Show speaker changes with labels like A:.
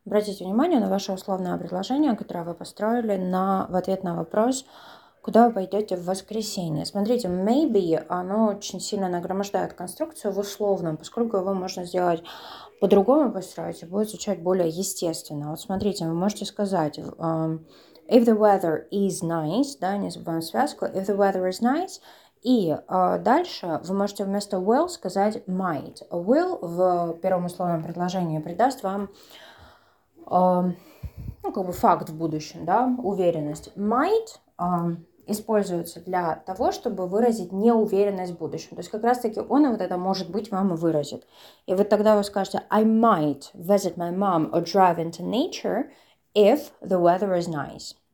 A: Обратите внимание на ваше условное предложение, которое вы построили в ответ на вопрос, куда вы пойдете в воскресенье. Смотрите, maybe, оно очень сильно нагромождает конструкцию в условном, поскольку его можно сделать по-другому построить и будет звучать более естественно. Вот смотрите, вы можете сказать, if the weather is nice, да, не забываем связку, if the weather is nice, и дальше вы можете вместо will сказать might. Will в первом условном предложении придаст вам факт в будущем, да, уверенность. Might используется для того, чтобы выразить неуверенность в будущем. То есть как раз-таки он вот это, может быть, вам и выразит. И вот тогда вы скажете I might visit my mom or drive into nature if the weather is nice.